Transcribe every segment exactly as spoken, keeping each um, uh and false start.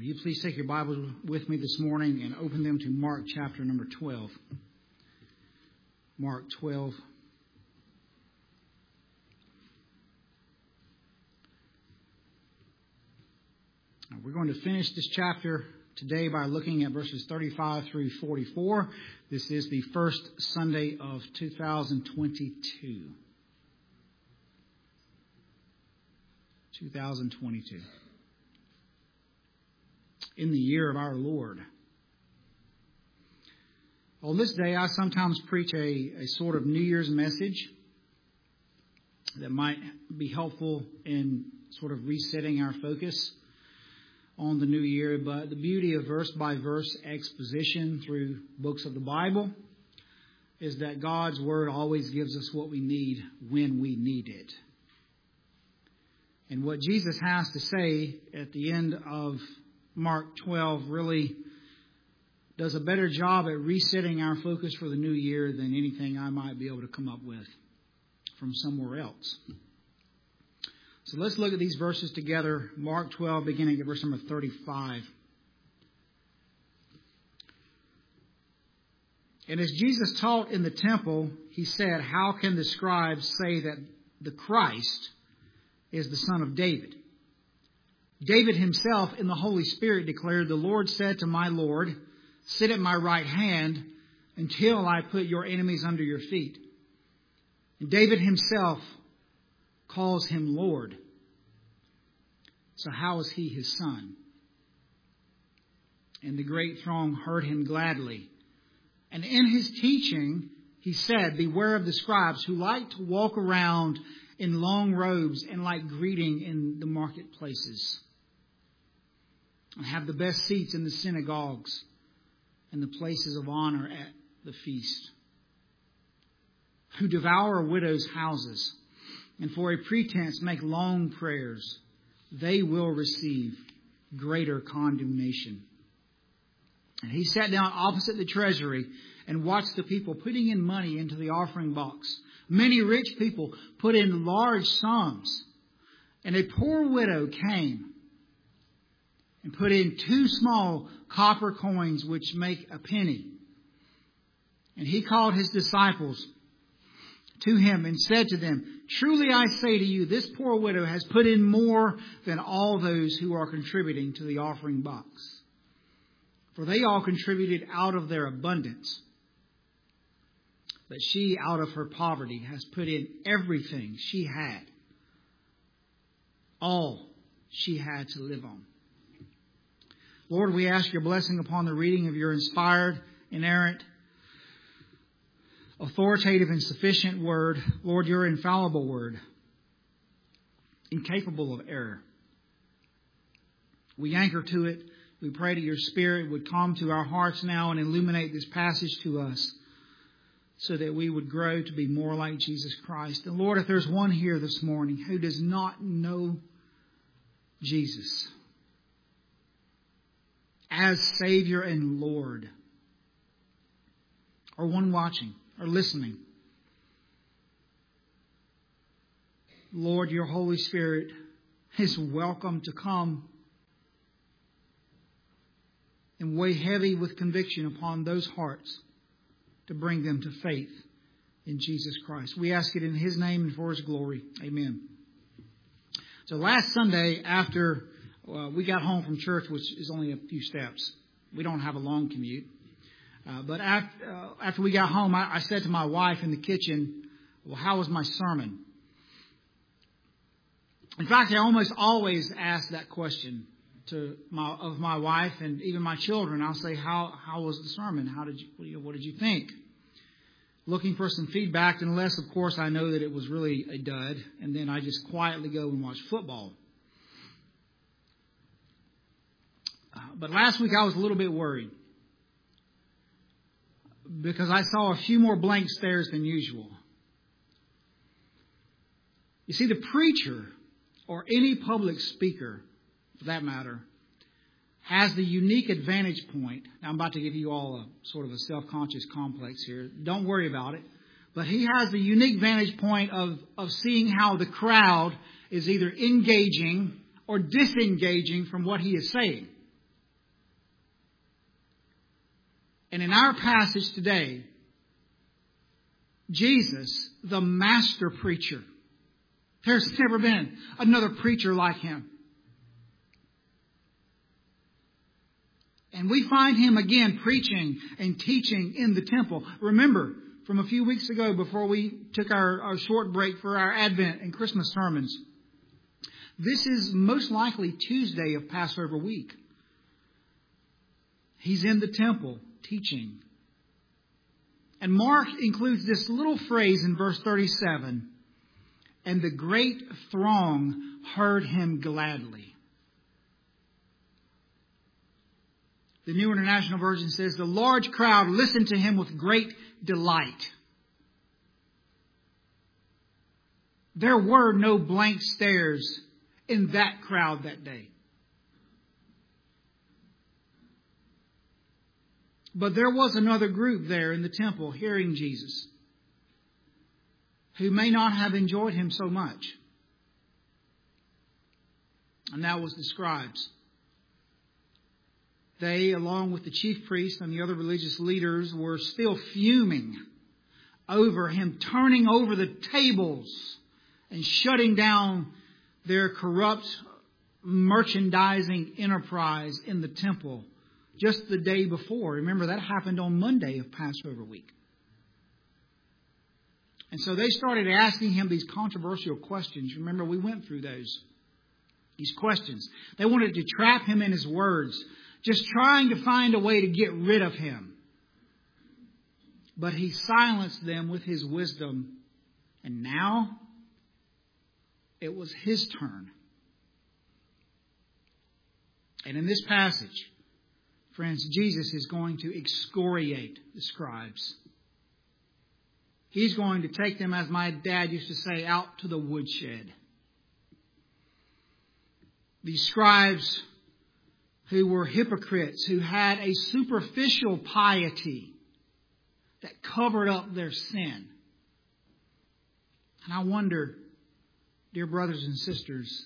Will you please take your Bibles with me this morning and open them to Mark chapter number twelve. Mark twelve. We're going to finish this chapter today by looking at verses thirty-five through forty-four. This is the first Sunday of two thousand twenty-two. two thousand twenty-two. In the year of our Lord. On this day, I sometimes preach a, a sort of New Year's message that might be helpful in sort of resetting our focus on the new year. But the beauty of verse-by-verse exposition through books of the Bible is that God's Word always gives us what we need when we need it. And what Jesus has to say at the end of Mark twelve really does a better job at resetting our focus for the new year than anything I might be able to come up with from somewhere else. So let's look at these verses together. Mark twelve, beginning at verse number thirty-five. And as Jesus taught in the temple, he said, "How can the scribes say that the Christ is the son of David? David himself in the Holy Spirit declared, 'The Lord said to my Lord, sit at my right hand until I put your enemies under your feet.' And David himself calls him Lord. So how is he his son?" And the great throng heard him gladly. And in his teaching, he said, "Beware of the scribes who like to walk around in long robes and like greeting in the marketplaces, and have the best seats in the synagogues and the places of honor at the feast, who devour widows' houses, and for a pretense make long prayers. They will receive greater condemnation." And he sat down opposite the treasury and watched the people putting in money into the offering box. Many rich people put in large sums, and a poor widow came and put in two small copper coins which make a penny. And he called his disciples to him and said to them, "Truly I say to you, this poor widow has put in more than all those who are contributing to the offering box. For they all contributed out of their abundance. But she, out of her poverty, has put in everything she had, all she had to live on." Lord, we ask your blessing upon the reading of your inspired, inerrant, authoritative, and sufficient word. Lord, your infallible word, incapable of error. We anchor to it. We pray that your Spirit would come to our hearts now and illuminate this passage to us so that we would grow to be more like Jesus Christ. And Lord, if there's one here this morning who does not know Jesus as Savior and Lord, or one watching or listening, Lord, your Holy Spirit is welcome to come and weigh heavy with conviction upon those hearts to bring them to faith in Jesus Christ. We ask it in his name and for his glory. Amen. So last Sunday, after uh, we got home from church, which is only a few steps, we don't have a long commute. Uh, but after, uh, after we got home, I, I said to my wife in the kitchen, "Well, how was my sermon?" In fact, I almost always ask that question to my, of my wife and even my children. I'll say, how, how was the sermon? How did you, what did you think? Looking for some feedback, unless, of course, I know that it was really a dud. And then I just quietly go and watch football. Uh, but last week I was a little bit worried, because I saw a few more blank stares than usual. You see, the preacher, or any public speaker, for that matter, has the unique advantage point. Now, I'm about to give you all a sort of a self-conscious complex here. Don't worry about it. But he has the unique vantage point of, of seeing how the crowd is either engaging or disengaging from what he is saying. And in our passage today, Jesus, the master preacher, there's never been another preacher like him. And we find him again preaching and teaching in the temple. Remember, from a few weeks ago before we took our, our short break for our Advent and Christmas sermons, this is most likely Tuesday of Passover week. He's in the temple teaching. And Mark includes this little phrase in verse thirty-seven. And the great throng heard him gladly. The New International Version says, the large crowd listened to him with great delight. There were no blank stares in that crowd that day. But there was another group there in the temple hearing Jesus who may not have enjoyed him so much. And that was the scribes. They, along with the chief priests and the other religious leaders, were still fuming over him turning over the tables and shutting down their corrupt merchandising enterprise in the temple just the day before. Remember, that happened on Monday of Passover week. And so they started asking him these controversial questions. Remember, we went through those. These questions. They wanted to trap him in his words, just trying to find a way to get rid of him. But he silenced them with his wisdom. And now it was his turn. And in this passage, friends, Jesus is going to excoriate the scribes. He's going to take them, as my dad used to say, out to the woodshed. These scribes who were hypocrites, who had a superficial piety that covered up their sin. And I wonder, dear brothers and sisters,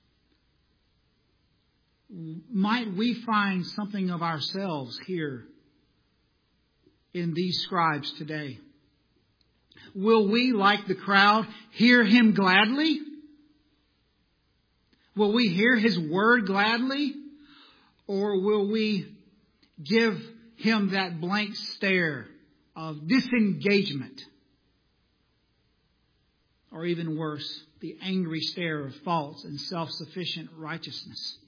might we find something of ourselves here in these scribes today? Will we, like the crowd, hear him gladly? Will we hear his word gladly? Or will we give him that blank stare of disengagement? Or even worse, the angry stare of false and self-sufficient righteousness.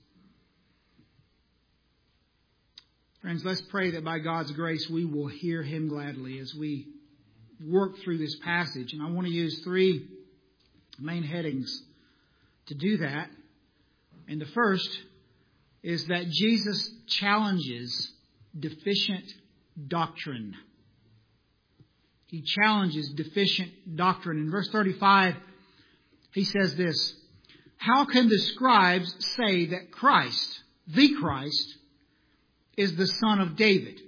Friends, let's pray that by God's grace we will hear him gladly as we work through this passage. And I want to use three main headings to do that. And the first is that Jesus challenges deficient doctrine. He challenges deficient doctrine. In verse thirty-five, he says this: how can the scribes say that Christ, the Christ, is the son of David?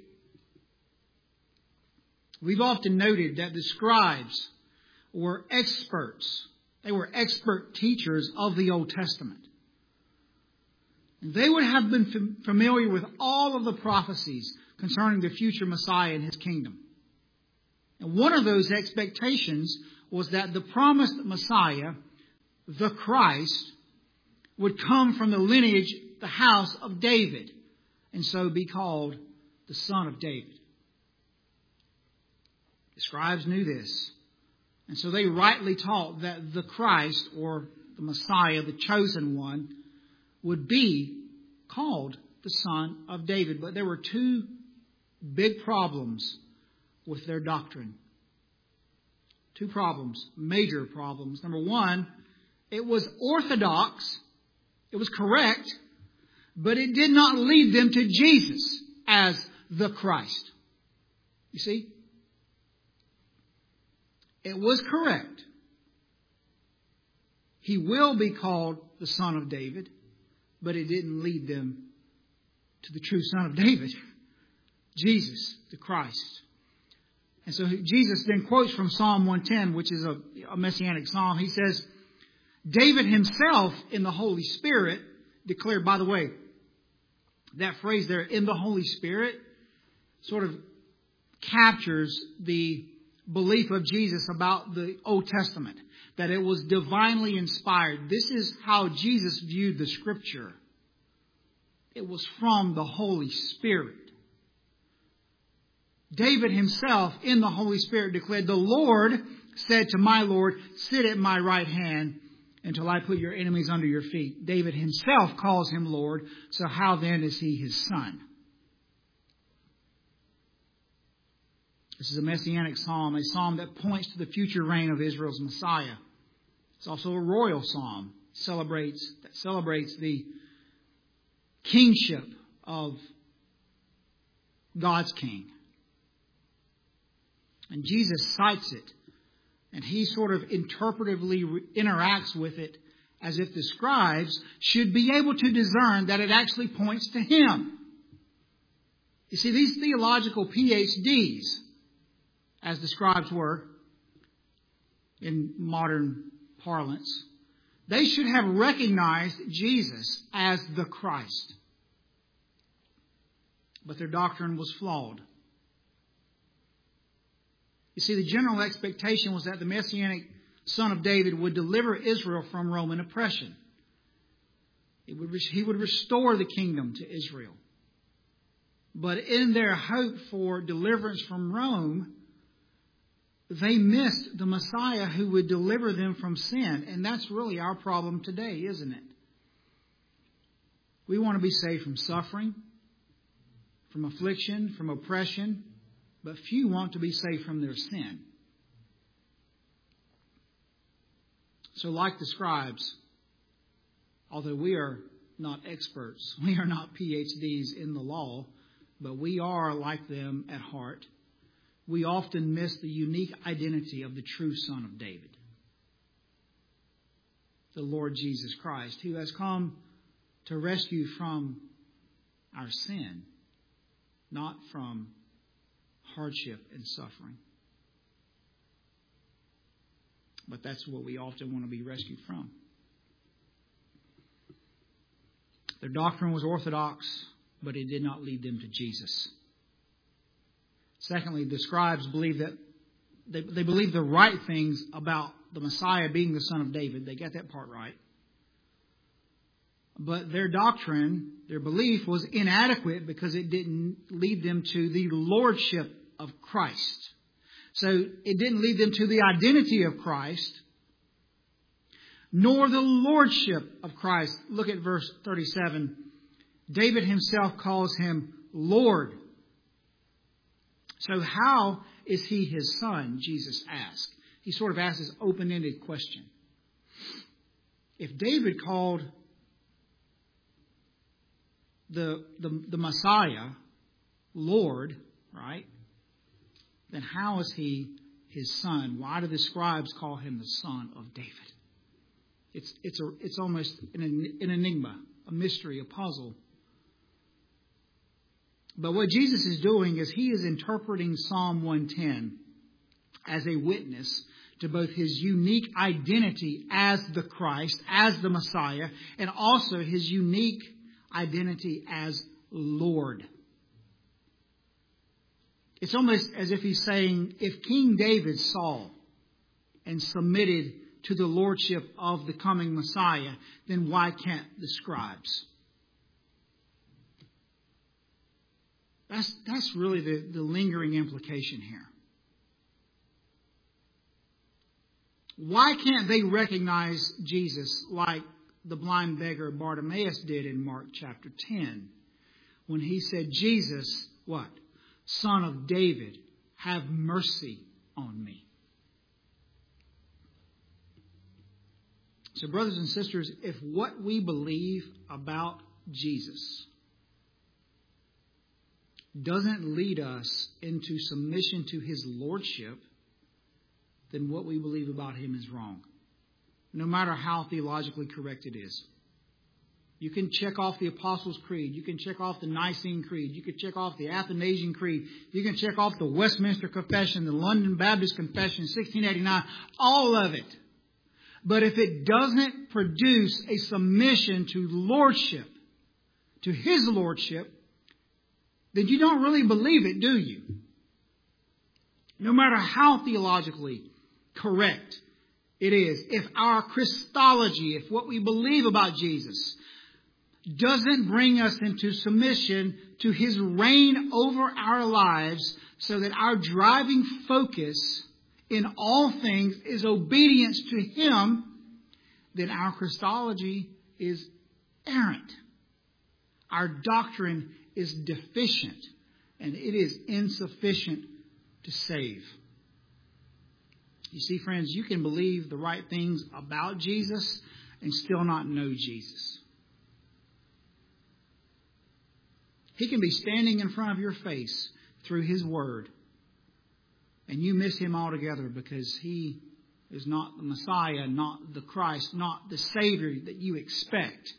We've often noted that the scribes were experts. They were expert teachers of the Old Testament. They would have been familiar with all of the prophecies concerning the future Messiah and his kingdom. And one of those expectations was that the promised Messiah, the Christ, would come from the lineage, the house of David, and so be called the Son of David. The scribes knew this. And so they rightly taught that the Christ, or the Messiah, the chosen one, would be called the Son of David. But there were two big problems with their doctrine. Two problems, major problems. Number one, it was orthodox, it was correct, but it did not lead them to Jesus as the Christ. You see? It was correct. He will be called the Son of David, but it didn't lead them to the true Son of David, Jesus, the Christ. And so Jesus then quotes from Psalm one ten, which is a, a messianic psalm. He says, David himself in the Holy Spirit declared, by the way, that phrase there, in the Holy Spirit, sort of captures the belief of Jesus about the Old Testament, that it was divinely inspired. This is how Jesus viewed the Scripture. It was from the Holy Spirit. David himself, in the Holy Spirit, declared, "The Lord said to my Lord, sit at my right hand until I put your enemies under your feet." David himself calls him Lord, so how then is he his son? This is a messianic psalm, a psalm that points to the future reign of Israel's Messiah. It's also a royal psalm, celebrates that celebrates the kingship of God's king. And Jesus cites it, and he sort of interpretively re- interacts with it as if the scribes should be able to discern that it actually points to him. You see, these theological P H Ds, as the scribes were in modern parlance, they should have recognized Jesus as the Christ. But their doctrine was flawed. You see, the general expectation was that the Messianic Son of David would deliver Israel from Roman oppression. It would, he would restore the kingdom to Israel. But in their hope for deliverance from Rome, they missed the Messiah who would deliver them from sin. And that's really our problem today, isn't it? We want to be saved from suffering, from affliction, from oppression, but few want to be saved from their sin. So like the scribes, although we are not experts, we are not P H Ds in the law, but we are like them at heart. We often miss the unique identity of the true Son of David, the Lord Jesus Christ, who has come to rescue from our sin, not from hardship and suffering. But that's what we often want to be rescued from. Their doctrine was orthodox, but it did not lead them to Jesus. Secondly, the scribes believed that they, they believed the right things about the Messiah being the Son of David. They got that part right. But their doctrine, their belief was inadequate because it didn't lead them to the lordship of Christ. So it didn't lead them to the identity of Christ, nor the lordship of Christ. Look at verse thirty-seven. David himself calls him Lord. So how is he his son? Jesus asked. He sort of asked this open-ended question. If David called the, the, the Messiah Lord, right, then how is he his son? Why do the scribes call him the son of David? It's, it's, a, it's almost an, an enigma, a mystery, a puzzle. But what Jesus is doing is he is interpreting Psalm one ten as a witness to both his unique identity as the Christ, as the Messiah, and also his unique identity as Lord. It's almost as if he's saying, if King David saw and submitted to the lordship of the coming Messiah, then why can't the scribes? That's, that's really the, the lingering implication here. Why can't they recognize Jesus like the blind beggar Bartimaeus did in Mark chapter ten? When he said, Jesus, what? Son of David, have mercy on me. So brothers and sisters, if what we believe about Jesus doesn't lead us into submission to his lordship, then what we believe about him is wrong, no matter how theologically correct it is. You can check off the Apostles' Creed. You can check off the Nicene Creed. You can check off the Athanasian Creed. You can check off the Westminster Confession, the London Baptist Confession, sixteen eighty-nine, all of it. But if it doesn't produce a submission to lordship, to his lordship, then you don't really believe it, do you? no matter how theologically correct it is, if our Christology, if what we believe about Jesus doesn't bring us into submission to His reign over our lives, so that our driving focus in all things is obedience to Him, then our Christology is errant. Our doctrine is deficient, and it is insufficient to save. You see, friends, you can believe the right things about Jesus and still not know Jesus. He can be standing in front of your face through His Word, and you miss Him altogether because He is not the Messiah, not the Christ, not the Savior that you expect.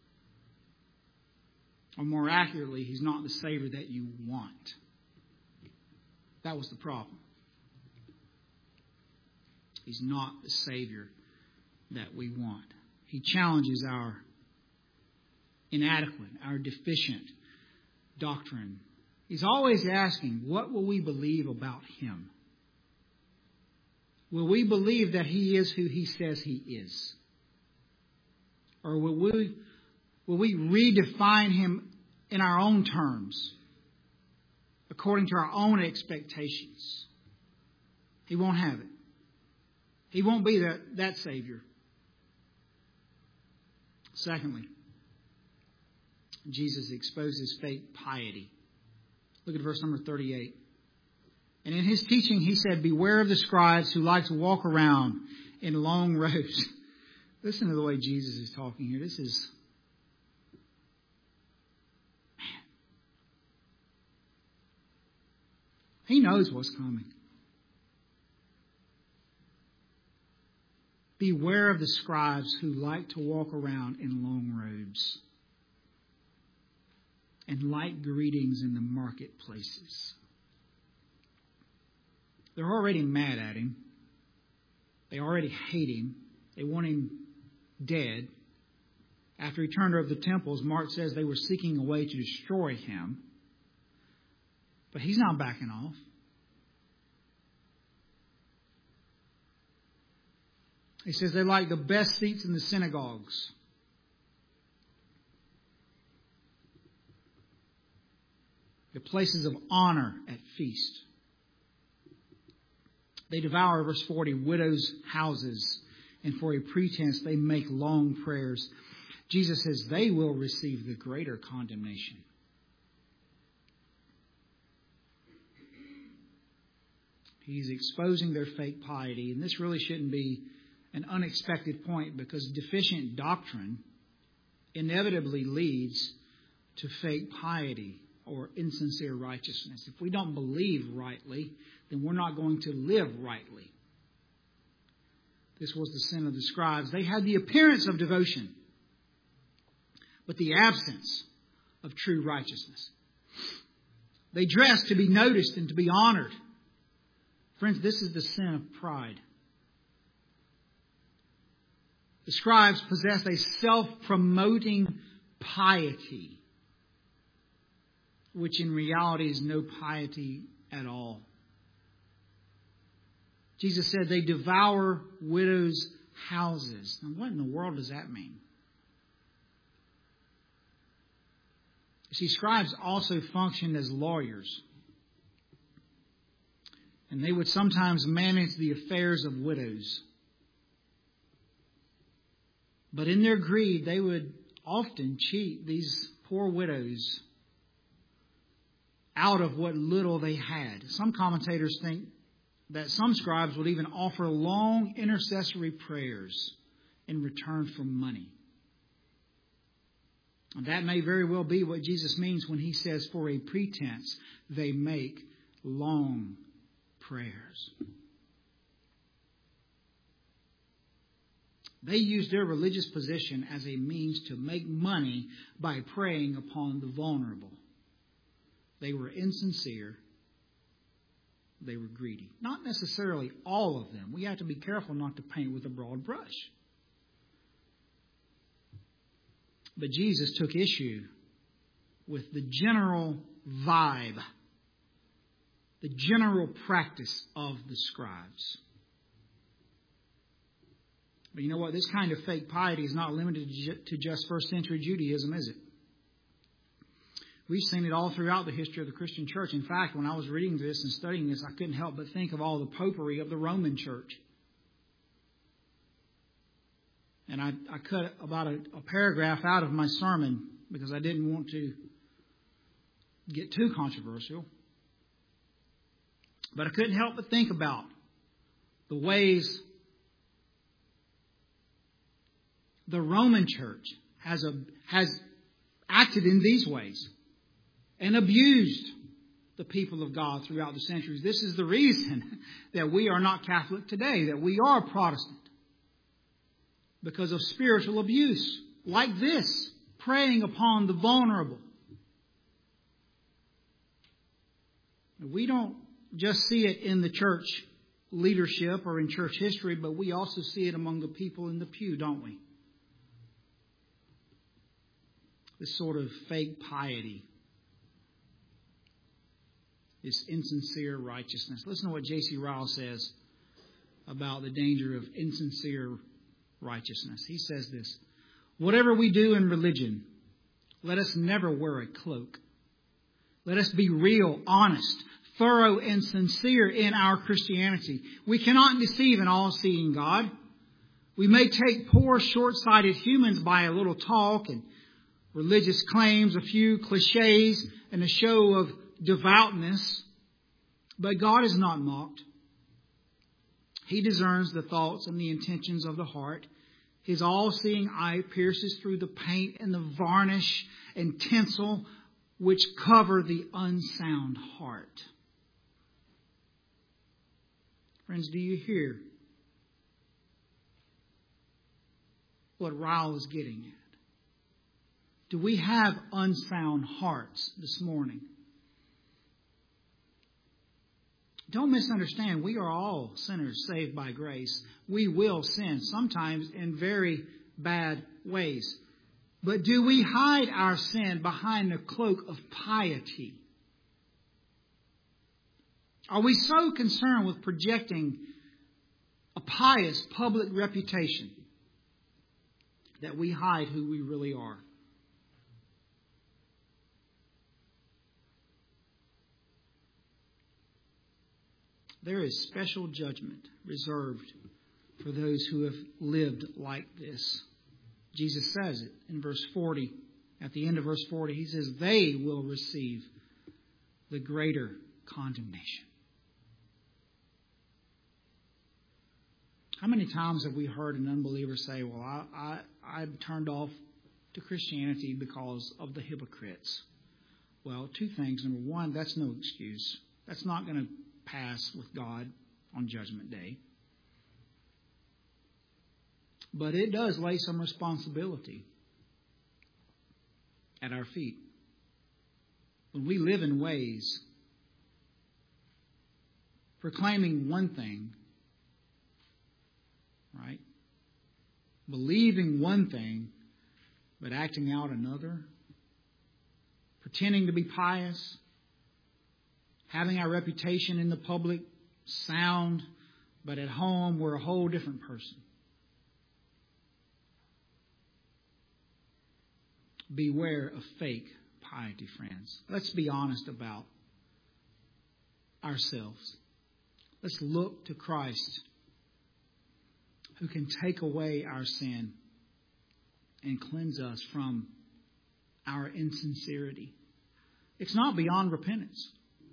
Or more accurately, He's not the Savior that you want. That was the problem. He's not the Savior that we want. He challenges our inadequate, our deficient doctrine. He's always asking, what will we believe about Him? Will we believe that He is who He says He is? Or will we, will we redefine Him in our own terms, according to our own expectations? He won't have it. He won't be that, that Savior. Secondly, Jesus exposes fake piety. Look at verse number thirty-eight. And in His teaching, He said, beware of the scribes who like to walk around in long robes. Listen to the way Jesus is talking here. This is... Man. He knows what's coming. Beware of the scribes who like to walk around in long robes and light greetings in the marketplaces. They're already mad at Him. They already hate Him. They want Him dead. After He turned over the temples, Mark says they were seeking a way to destroy Him. But He's not backing off. He says they like the best seats in the synagogues. The places of honor at feast. They devour, verse forty, widows' houses, and for a pretense they make long prayers. Jesus says they will receive the greater condemnation. He's exposing their fake piety, and this really shouldn't be an unexpected point, because deficient doctrine inevitably leads to fake piety or insincere righteousness. If we don't believe rightly, then we're not going to live rightly. This was the sin of the scribes. They had the appearance of devotion, but the absence of true righteousness. They dressed to be noticed and to be honored. Friends, this is the sin of pride. The scribes possessed a self-promoting piety, which in reality is no piety at all. Jesus said they devour widows' houses. Now, what in the world does that mean? You see, scribes also functioned as lawyers. And they would sometimes manage the affairs of widows. But in their greed, they would often cheat these poor widows out of what little they had. Some commentators think that some scribes would even offer long intercessory prayers in return for money. And that may very well be what Jesus means when He says, for a pretense, they make long prayers. They used their religious position as a means to make money by preying upon the vulnerable. They were insincere. They were greedy. Not necessarily all of them. We have to be careful not to paint with a broad brush. But Jesus took issue with the general vibe, the general practice of the scribes. But you know what? This kind of fake piety is not limited to just first century Judaism, is it? We've seen it all throughout the history of the Christian church. In fact, when I was reading this and studying this, I couldn't help but think of all the popery of the Roman church. And I, I cut about a, a paragraph out of my sermon because I didn't want to get too controversial. But I couldn't help but think about the ways the Roman church has a, has acted in these ways and abused the people of God throughout the centuries. This is the reason that we are not Catholic today, that we are Protestant. Because of spiritual abuse like this, preying upon the vulnerable. We don't just see it in the church leadership or in church history, but we also see it among the people in the pew, don't we? This sort of fake piety. This insincere righteousness. Listen to what J C Ryle says about the danger of insincere righteousness. He says this: whatever we do in religion, let us never wear a cloak. Let us be real, honest, thorough, and sincere in our Christianity. We cannot deceive an all-seeing God. We may take poor, short-sighted humans by a little talk and religious claims, a few cliches, and a show of devoutness. But God is not mocked. He discerns the thoughts and the intentions of the heart. His all-seeing eye pierces through the paint and the varnish and tinsel which cover the unsound heart. Friends, do you hear what Ryle is getting at? Do we have unsound hearts this morning? Don't misunderstand. We are all sinners saved by grace. We will sin, sometimes in very bad ways. But do we hide our sin behind the cloak of piety? Are we so concerned with projecting a pious public reputation that we hide who we really are? There is special judgment reserved for those who have lived like this. Jesus says it in verse forty. At the end of verse forty, he says, they will receive the greater condemnation. How many times have we heard an unbeliever say, well, I, I, I'm turned off to Christianity because of the hypocrites? Well, two things. Number one, that's no excuse. That's not going to pass with God on Judgment Day. But it does lay some responsibility at our feet. When we live in ways proclaiming one thing, right? Believing one thing, but acting out another. Pretending to be pious. Having our reputation in the public sound, but at home we're a whole different person. Beware of fake piety, friends. Let's be honest about ourselves. Let's look to Christ, who can take away our sin and cleanse us from our insincerity. It's not beyond repentance.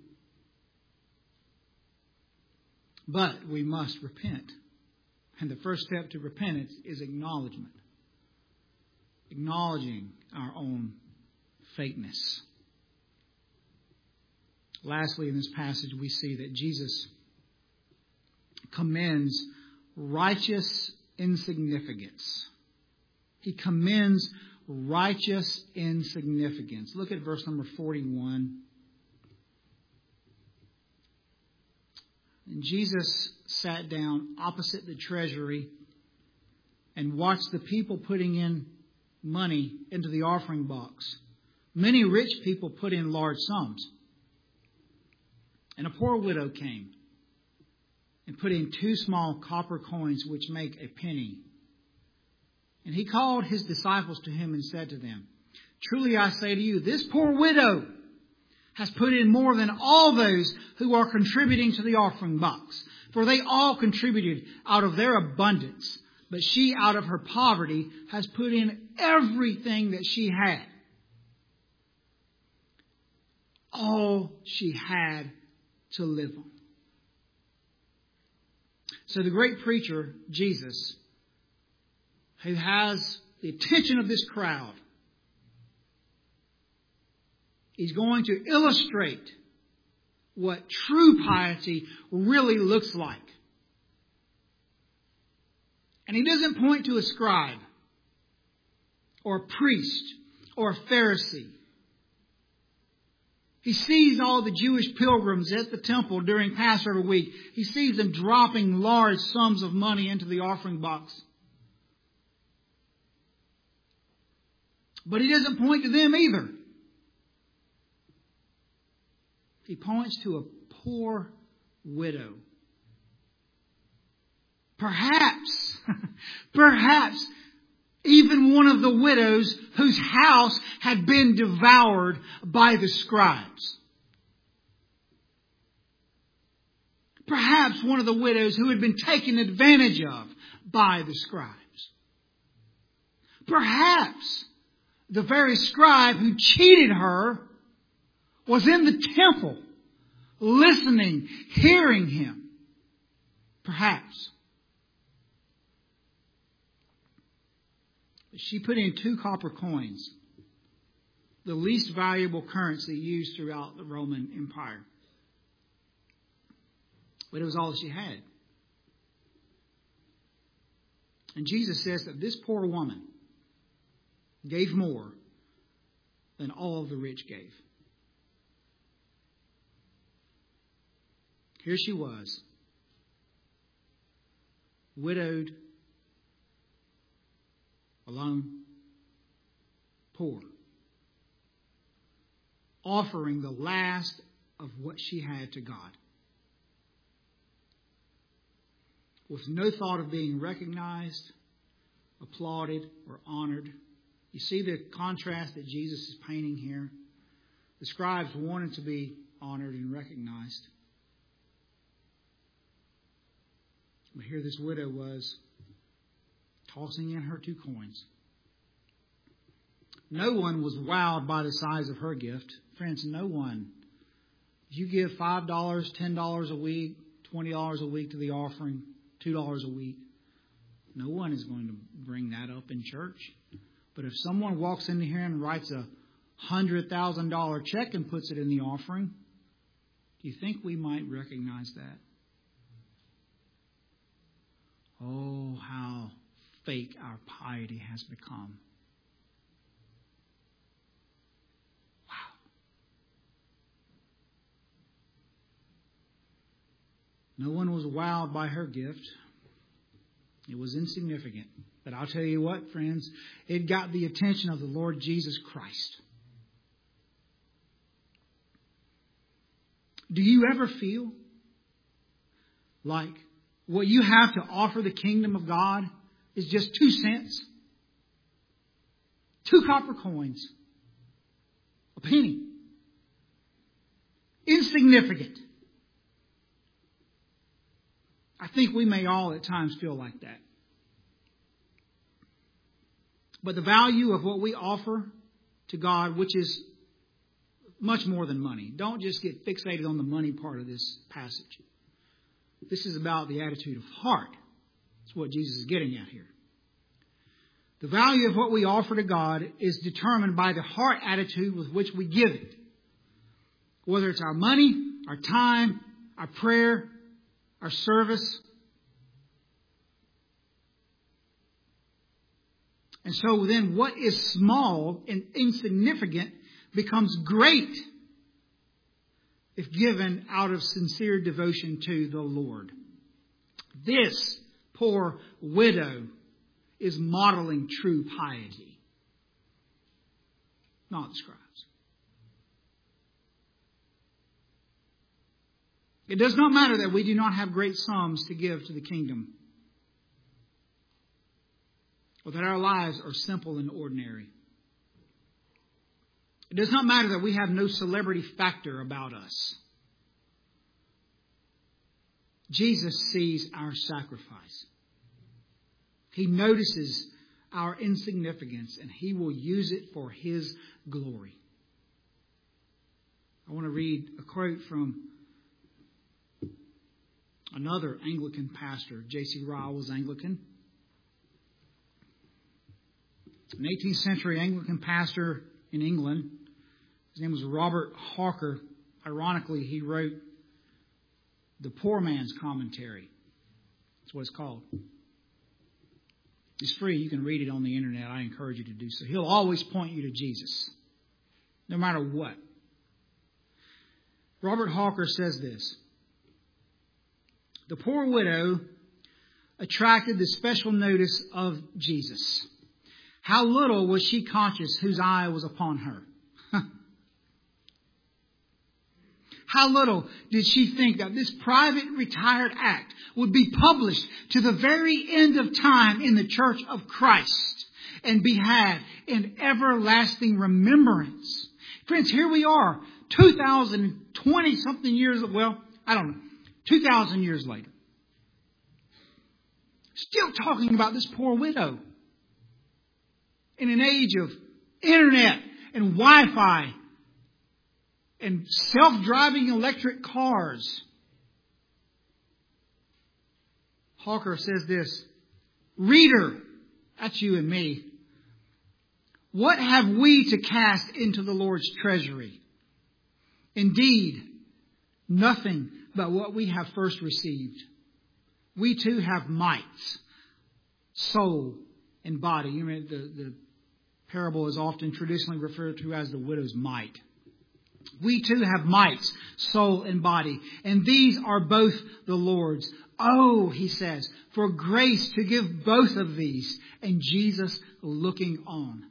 But we must repent. And the first step to repentance is acknowledgement. Acknowledging our own fakeness. Lastly, in this passage, we see that Jesus commends righteous insignificance. He commends righteous insignificance. Look at verse number forty-one. And Jesus sat down opposite the treasury and watched the people putting in money into the offering box. Many rich people put in large sums. And a poor widow came and put in two small copper coins, which make a penny. And he called his disciples to him and said to them, Truly I say to you, this poor widow has put in more than all those who are contributing to the offering box. For they all contributed out of their abundance. But she, out of her poverty, has put in everything that she had. All she had to live on. So the great preacher, Jesus, who has the attention of this crowd, he's going to illustrate what true piety really looks like. And he doesn't point to a scribe or a priest or a Pharisee. He sees all the Jewish pilgrims at the temple during Passover week. He sees them dropping large sums of money into the offering box. But he doesn't point to them either. He points to a poor widow. Perhaps, perhaps even one of the widows whose house had been devoured by the scribes. Perhaps one of the widows who had been taken advantage of by the scribes. Perhaps the very scribe who cheated her was in the temple, listening, hearing him. Perhaps. She put in two copper coins, the least valuable currency used throughout the Roman Empire. But it was all she had. And Jesus says that this poor woman gave more than all of the rich gave. Here she was, widowed, alone, poor, offering the last of what she had to God, with no thought of being recognized, applauded, or honored. You see the contrast that Jesus is painting here? The scribes wanted to be honored and recognized. But here this widow was, tossing in her two coins. No one was wowed by the size of her gift. Friends, no one. If you give five dollars, ten dollars a week, twenty dollars a week to the offering, two dollars a week, no one is going to bring that up in church. But if someone walks in here and writes a one hundred thousand dollars check and puts it in the offering, do you think we might recognize that? Oh, how fake our piety has become. Wow. No one was wowed by her gift. It was insignificant. But I'll tell you what, friends, it got the attention of the Lord Jesus Christ. Do you ever feel like what you have to offer the kingdom of God is just two cents? Two copper coins. A penny. Insignificant. I think we may all at times feel like that. But the value of what we offer to God, which is much more than money. Don't just get fixated on the money part of this passage. This is about the attitude of heart. That's what Jesus is getting at here. The value of what we offer to God is determined by the heart attitude with which we give it. Whether it's our money, our time, our prayer, our service. And so then what is small and insignificant becomes great if given out of sincere devotion to the Lord. This poor widow is modeling true piety, not the scribes. It does not matter that we do not have great sums to give to the kingdom, or that our lives are simple and ordinary. It does not matter that we have no celebrity factor about us. Jesus sees our sacrifice. He notices our insignificance, and He will use it for His glory. I want to read a quote from another Anglican pastor. J C Ryle was Anglican. An eighteenth century Anglican pastor in England. His name was Robert Hawker. Ironically, he wrote the Poor Man's Commentary. That's what it's called. It's free. You can read it on the internet. I encourage you to do so. He'll always point you to Jesus, no matter what. Robert Hawker says this: the poor widow attracted the special notice of Jesus. How little was she conscious whose eye was upon her? How little did she think that this private retired act would be published to the very end of time in the Church of Christ and be had in everlasting remembrance. Friends, here we are, two thousand twenty something years, well, I don't know, two thousand years later. Still talking about this poor widow. In an age of internet and Wi-Fi and self-driving electric cars. Hawker says this: reader, that's you and me, what have we to cast into the Lord's treasury? Indeed, nothing but what we have first received. We too have mites, soul and body. You know, the, the parable is often traditionally referred to as the widow's mite. We too have mites, soul and body, and these are both the Lord's. Oh, he says, for grace to give both of these, and Jesus looking on.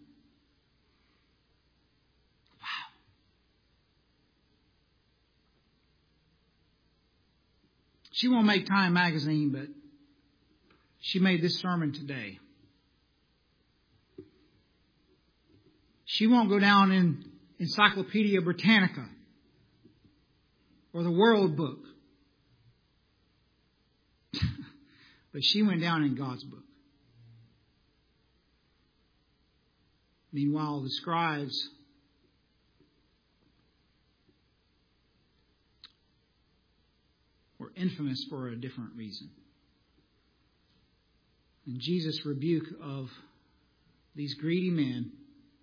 Wow. She won't make Time magazine, but she made this sermon today. She won't go down in Encyclopedia Britannica or the World Book. But she went down in God's book. Meanwhile, the scribes were infamous for a different reason. And Jesus' rebuke of these greedy men,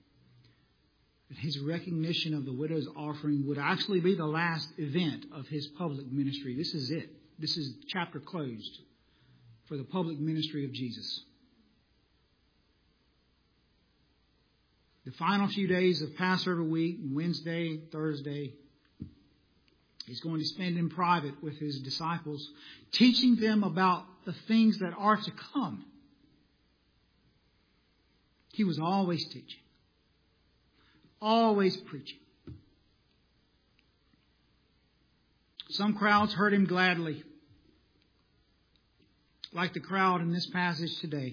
his recognition of the widow's offering, would actually be the last event of his public ministry. This is it. This is chapter closed for the public ministry of Jesus. The final few days of Passover week, Wednesday, Thursday, he's going to spend in private with his disciples, teaching them about the things that are to come. He was always teaching. Always preaching. Some crowds heard him gladly, like the crowd in this passage today.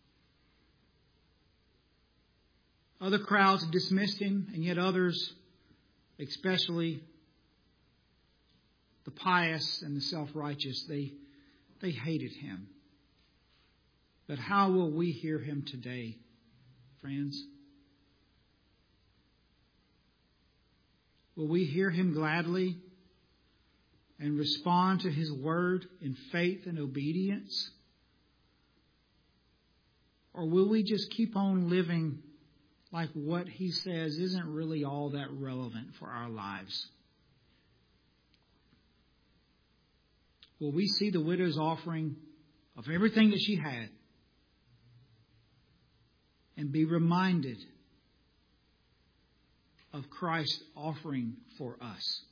Other crowds dismissed him, and yet others, especially the pious and the self-righteous, they, they hated him. But how will we hear him today, friends? Will we hear him gladly and respond to his word in faith and obedience? Or will we just keep on living like what he says isn't really all that relevant for our lives? Will we see the widow's offering of everything that she had and be reminded of Christ's offering for us?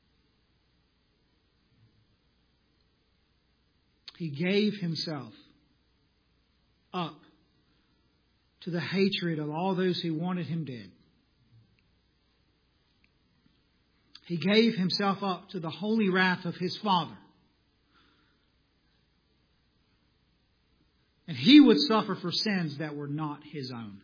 He gave himself up to the hatred of all those who wanted him dead. He gave Himself up to the holy wrath of His Father. And He would suffer for sins that were not His own.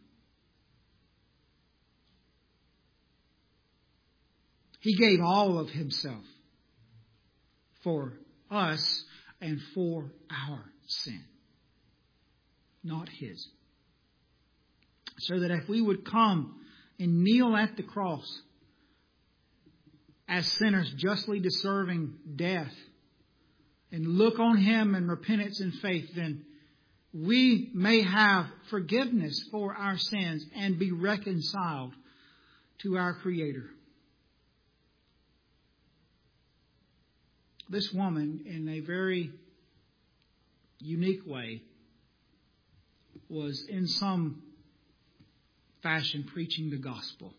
He gave all of Himself for us and for our sin, not His. So that if we would come and kneel at the cross as sinners justly deserving death and look on Him in repentance and faith, then we may have forgiveness for our sins and be reconciled to our Creator. This woman, in a very unique way, was in some fashion preaching the gospel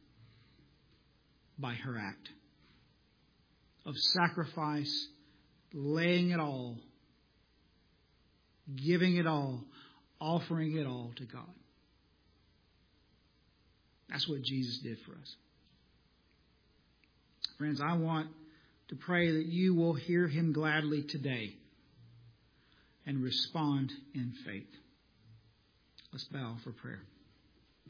by her act of sacrifice, laying it all, giving it all, offering it all to God. That's what Jesus did for us. Friends, I want to pray that you will hear Him gladly today and respond in faith. Let's bow for prayer.